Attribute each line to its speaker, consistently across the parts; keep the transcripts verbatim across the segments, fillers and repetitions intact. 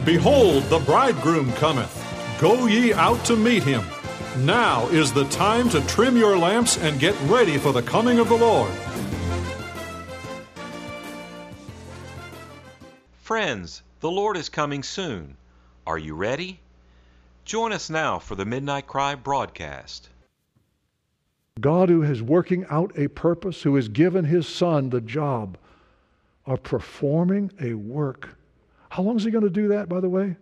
Speaker 1: Behold, the bridegroom cometh. Go ye out to meet him. Now is the time to trim your lamps and get ready for the coming of the Lord.
Speaker 2: Friends, the Lord is coming soon. Are you ready? Join us now for the Midnight Cry broadcast.
Speaker 3: God, who is working out a purpose, who has given His Son the job of performing a work. How long is He going to do that, by the way?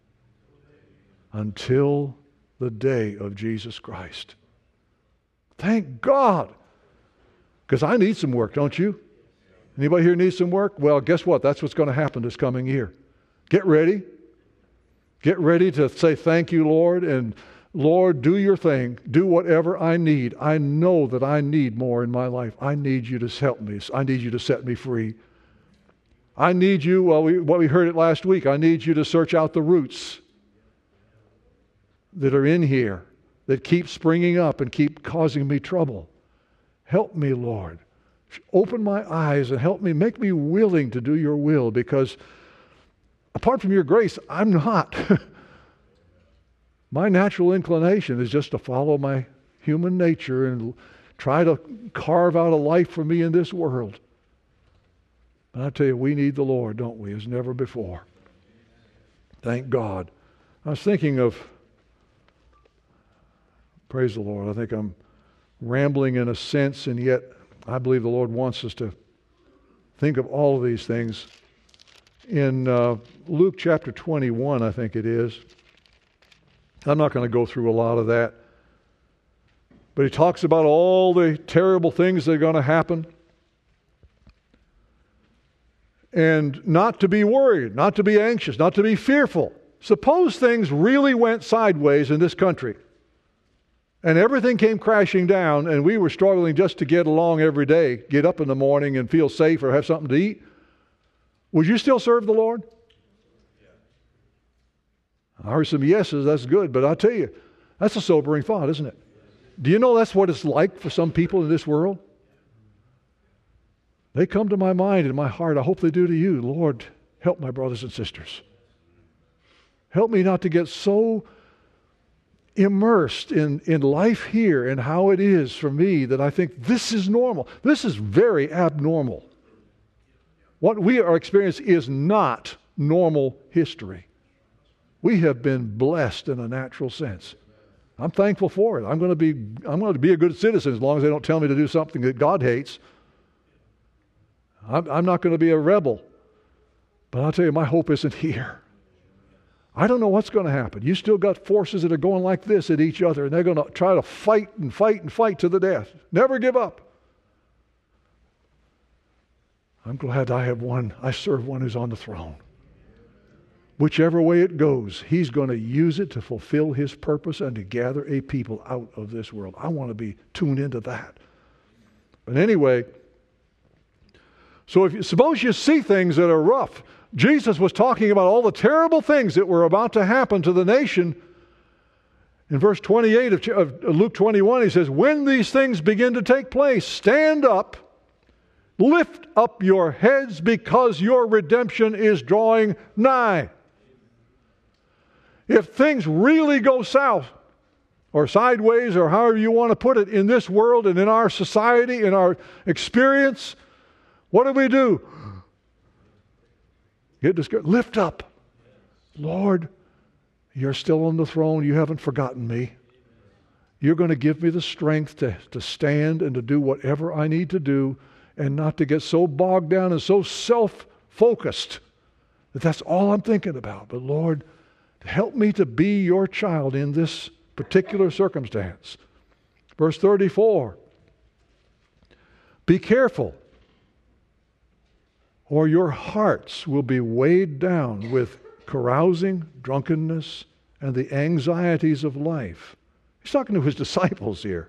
Speaker 3: Until the day of Jesus Christ. Thank God. Because I need some work, don't you? Anybody here need some work? Well, guess what? That's what's going to happen this coming year. Get ready. Get ready to say thank you, Lord, and Lord, do your thing. Do whatever I need. I know that I need more in my life. I need you to help me. I need you to set me free. I need you, well, we, what we heard it last week, I need you to search out the roots that are in here, that keep springing up and keep causing me trouble. Help me, Lord. Open my eyes and help me, make me willing to do your will, because apart from your grace, I'm not. My natural inclination is just to follow my human nature and try to carve out a life for me in this world. But I tell you, we need the Lord, don't we, as never before. Thank God. I was thinking of, praise the Lord, I think I'm rambling in a sense, and yet I believe the Lord wants us to think of all of these things. In uh, Luke chapter twenty-one, I think it is. I'm not going to go through a lot of that. But he talks about all the terrible things that are going to happen. And not to be worried, not to be anxious, not to be fearful. Suppose things really went sideways in this country, and everything came crashing down, and we were struggling just to get along every day, get up in the morning and feel safe or have something to eat. Would you still serve the Lord? I heard some yeses, that's good, but I'll tell you, that's a sobering thought, isn't it? Do you know that's what it's like for some people in this world? They come to my mind and my heart. I hope they do to you. Lord, help my brothers and sisters. Help me not to get so immersed in, in life here and how it is for me that I think this is normal. This is very abnormal. What we are experiencing is not normal history. We have been blessed in a natural sense. I'm thankful for it. I'm going to be I'm going to be a good citizen as long as they don't tell me to do something that God hates. I'm, I'm not going to be a rebel. But I'll tell you, my hope isn't here. I don't know what's going to happen. You still got forces that are going like this at each other, and they're going to try to fight and fight and fight to the death. Never give up. I'm glad I have one. I serve one who's on the throne. Whichever way it goes, He's going to use it to fulfill His purpose and to gather a people out of this world. I want to be tuned into that. But anyway, so if you, suppose you see things that are rough. Jesus was talking about all the terrible things that were about to happen to the nation. In verse twenty-eight of, of Luke twenty-one, He says, when these things begin to take place, stand up, lift up your heads, because your redemption is drawing nigh. If things really go south, or sideways, or however you want to put it, in this world and in our society, in our experience, what do we do? Get discouraged. Lift up. Lord, you're still on the throne. You haven't forgotten me. You're going to give me the strength to, to stand and to do whatever I need to do, and not to get so bogged down and so self-focused that that's all I'm thinking about. But Lord, help me to be your child in this particular circumstance. Verse thirty-four. Be careful, or your hearts will be weighed down with carousing, drunkenness, and the anxieties of life. He's talking to His disciples here.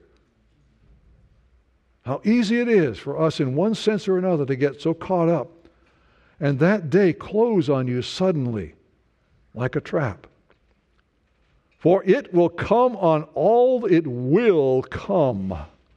Speaker 3: How easy it is for us in one sense or another to get so caught up, and that day close on you suddenly like a trap. For it will come on all, it will come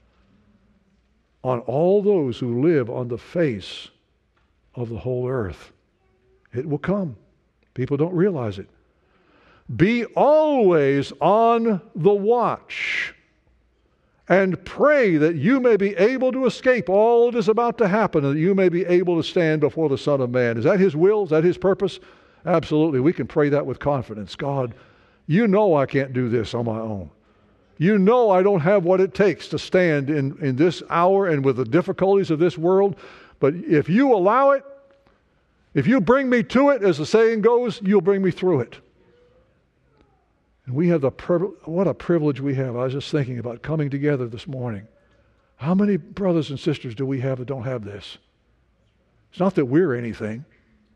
Speaker 3: on all those who live on the face of the whole earth. It will come. People don't realize it. Be always on the watch and pray that you may be able to escape all that is about to happen, and that you may be able to stand before the Son of Man. Is that His will? Is that His purpose? Absolutely. We can pray that with confidence. God, you know I can't do this on my own. You know I don't have what it takes to stand in, in this hour and with the difficulties of this world. But if you allow it, if you bring me to it, as the saying goes, you'll bring me through it. And we have the priv- what a privilege we have. I was just thinking about coming together this morning. How many brothers and sisters do we have that don't have this? It's not that we're anything,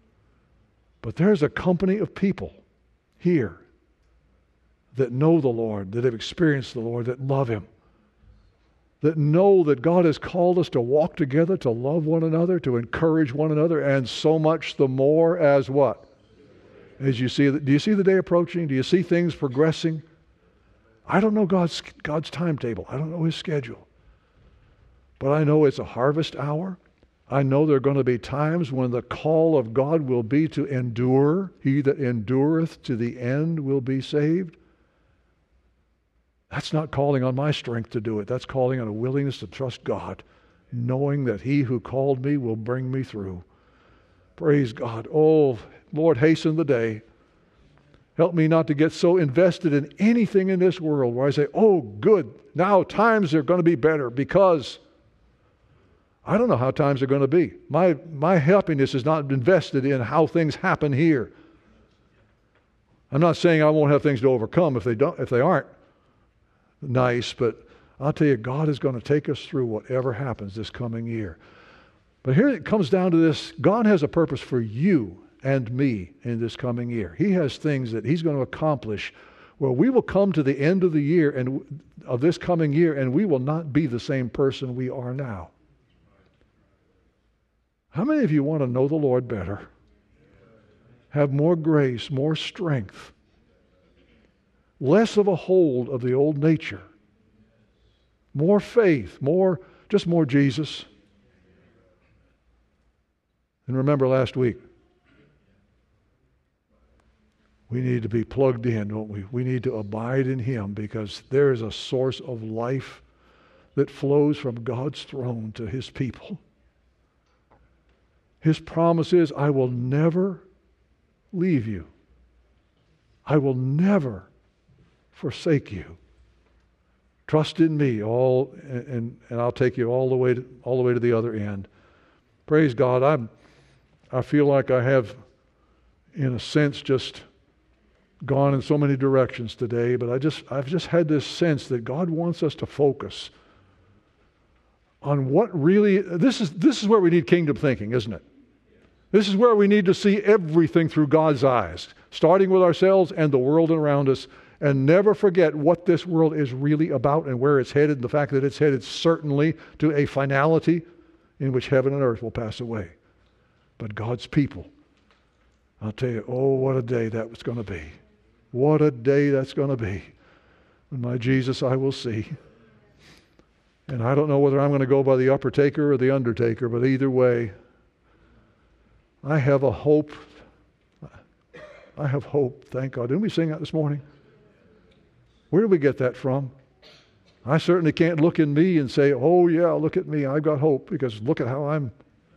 Speaker 3: but there's a company of people here that know the Lord, that have experienced the Lord, that love Him, that know that God has called us to walk together, to love one another, to encourage one another, and so much the more as what? As you see, do you see the day approaching? Do you see things progressing? I don't know God's God's timetable. I don't know His schedule. But I know it's a harvest hour. I know there are going to be times when the call of God will be to endure. He that endureth to the end will be saved. That's not calling on my strength to do it. That's calling on a willingness to trust God, knowing that He who called me will bring me through. Praise God. Oh, Lord, hasten the day. Help me not to get so invested in anything in this world where I say, oh, good, now times are going to be better, because I don't know how times are going to be. My, my happiness is not invested in how things happen here. I'm not saying I won't have things to overcome if they don't, if they aren't nice, but I'll tell you, God is going to take us through whatever happens this coming year. But here it comes down to this. God has a purpose for you and me in this coming year. He has things that He's going to accomplish where we will come to the end of the year and of this coming year, and we will not be the same person we are now. How many of you want to know the Lord better? Have more grace, more strength, less of a hold of the old nature, more faith, more, just more Jesus. And remember last week, we need to be plugged in, don't we? We need to abide in Him, because there is a source of life that flows from God's throne to His people. His promise is, I will never leave you. I will never forsake you. Trust in me, all, and, and I'll take you all the way to, all the way to the other end. Praise God. I'm, I feel like I have, in a sense, just gone in so many directions today, but I just I've just had this sense that God wants us to focus on what really, this is this is where we need kingdom thinking, isn't it? This is where we need to see everything through God's eyes, starting with ourselves and the world around us, and never forget what this world is really about and where it's headed, and the fact that it's headed certainly to a finality in which heaven and earth will pass away. But God's people, I'll tell you, oh, what a day that was going to be. What a day that's going to be. When my Jesus I will see. And I don't know whether I'm going to go by the upper taker or the undertaker, but either way, I have a hope. I have hope, thank God. Didn't we sing that this morning? Where did we get that from? I certainly can't look in me and say, oh yeah, look at me, I've got hope, because look at how I'm.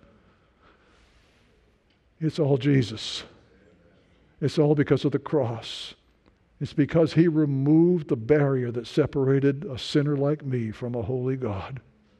Speaker 3: It's all Jesus. It's all because of the cross. It's because He removed the barrier that separated a sinner like me from a holy God.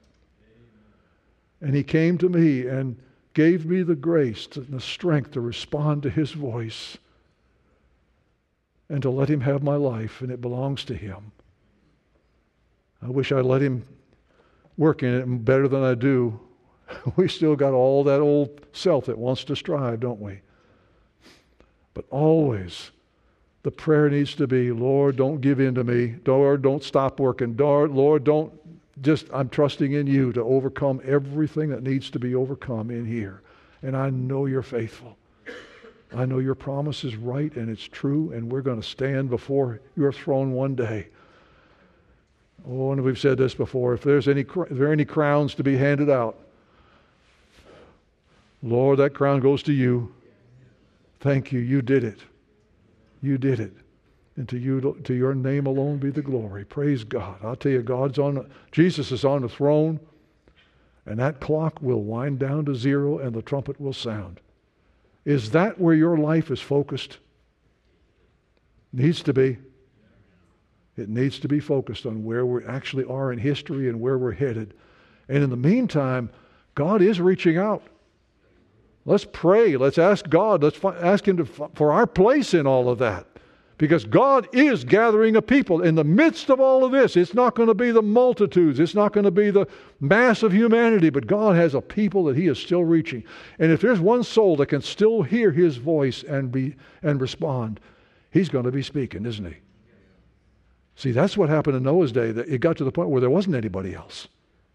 Speaker 3: And He came to me and gave me the grace and the strength to respond to His voice and to let Him have my life, and it belongs to Him. I wish I'd let Him work in it better than I do. We still got all that old self that wants to strive, don't we? But always the prayer needs to be, Lord, don't give in to me. Lord, don't stop working. Lord, don't just, I'm trusting in you to overcome everything that needs to be overcome in here. And I know you're faithful. I know your promise is right and it's true, and we're going to stand before your throne one day. Oh, and we've said this before, if there's any, if there are any crowns to be handed out, Lord, that crown goes to you. Thank you. You did it. You did it. And to you, to your name alone be the glory. Praise God. I'll tell you, God's on, Jesus is on the throne, and that clock will wind down to zero and the trumpet will sound. Is that where your life is focused? Needs to be. It needs to be focused on where we actually are in history and where we're headed. And in the meantime, God is reaching out. Let's pray. Let's ask God. Let's ask Him to, for our place in all of that. Because God is gathering a people in the midst of all of this. It's not going to be the multitudes. It's not going to be the mass of humanity. But God has a people that He is still reaching. And if there's one soul that can still hear His voice and be and respond, He's going to be speaking, isn't He? See, that's what happened in Noah's day. That it got to the point where there wasn't anybody else.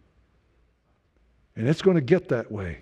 Speaker 3: And it's going to get that way.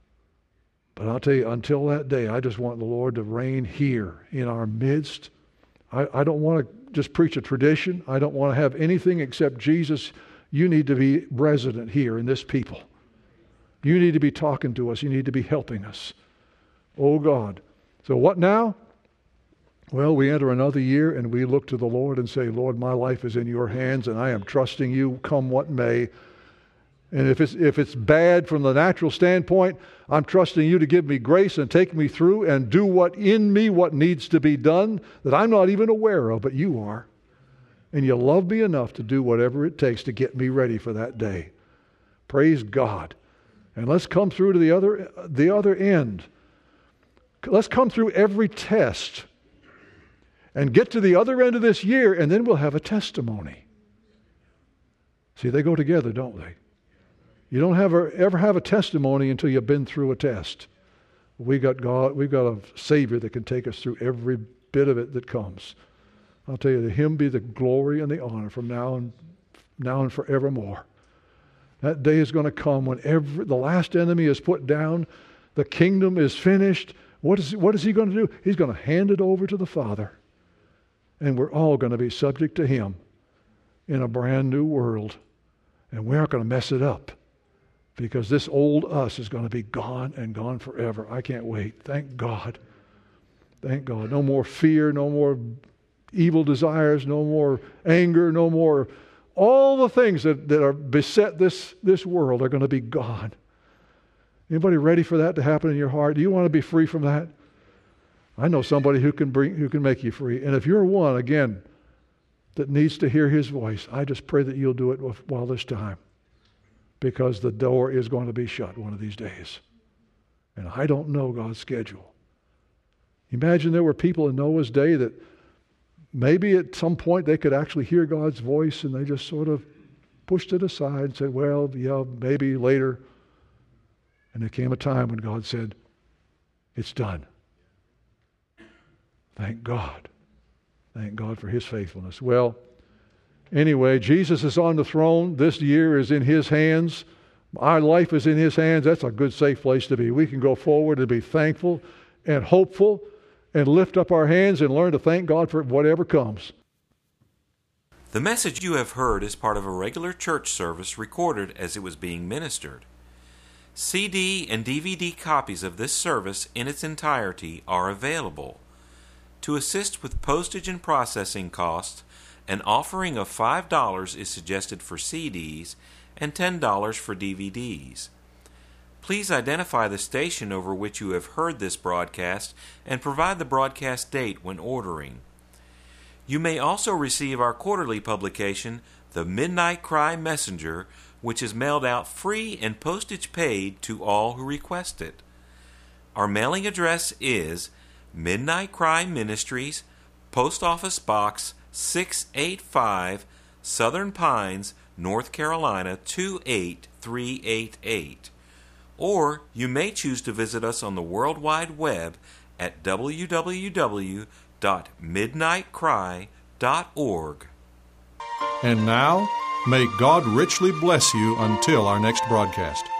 Speaker 3: But I'll tell you, until that day, I just want the Lord to reign here in our midst. I, I don't want to just preach a tradition. I don't want to have anything except Jesus. You need to be resident here in this people. You need to be talking to us. You need to be helping us. Oh God. So what now? Well, we enter another year and we look to the Lord and say, Lord, my life is in your hands and I am trusting you come what may. And if it's if it's bad from the natural standpoint, I'm trusting you to give me grace and take me through and do what in me, what needs to be done that I'm not even aware of, but you are. And you love me enough to do whatever it takes to get me ready for that day. Praise God. And let's come through to the other the other end. Let's come through every test and get to the other end of this year, and then we'll have a testimony. See, they go together, don't they? You don't have a, ever have a testimony until you've been through a test. We got God, we've got a Savior that can take us through every bit of it that comes. I'll tell you, to Him be the glory and the honor from now and now and forevermore. That day is going to come when every the last enemy is put down, the kingdom is finished. What is what is He going to do? He's going to hand it over to the Father, and we're all going to be subject to Him in a brand new world, and we aren't going to mess it up. Because this old us is going to be gone and gone forever. I can't wait. Thank God. Thank God. No more fear, no more evil desires, no more anger, no more. All the things that, that are beset this, this world are going to be gone. Anybody ready for that to happen in your heart? Do you want to be free from that? I know somebody who can bring, who can make you free. And if you're one, again, that needs to hear His voice, I just pray that you'll do it while this time. Because the door is going to be shut one of these days. And I don't know God's schedule. Imagine there were people in Noah's day that maybe at some point they could actually hear God's voice and they just sort of pushed it aside and said, well, yeah, maybe later. And there came a time when God said, it's done. Thank God. Thank God for His faithfulness. Well, anyway, Jesus is on the throne. This year is in His hands. Our life is in His hands. That's a good, safe place to be. We can go forward and be thankful and hopeful and lift up our hands and learn to thank God for whatever comes.
Speaker 2: The message you have heard is part of a regular church service recorded as it was being ministered. C D and D V D copies of this service in its entirety are available. To assist with postage and processing costs, an offering of five dollars is suggested for C Ds and ten dollars for D V Ds. Please identify the station over which you have heard this broadcast and provide the broadcast date when ordering. You may also receive our quarterly publication, The Midnight Cry Messenger, which is mailed out free and postage paid to all who request it. Our mailing address is Midnight Cry Ministries, Post Office Box six eighty-five, Southern Pines, North Carolina two eight three eight eight. Or you may choose to visit us on the World Wide Web at w w w dot midnight cry dot org.
Speaker 1: And now, may God richly bless you until our next broadcast.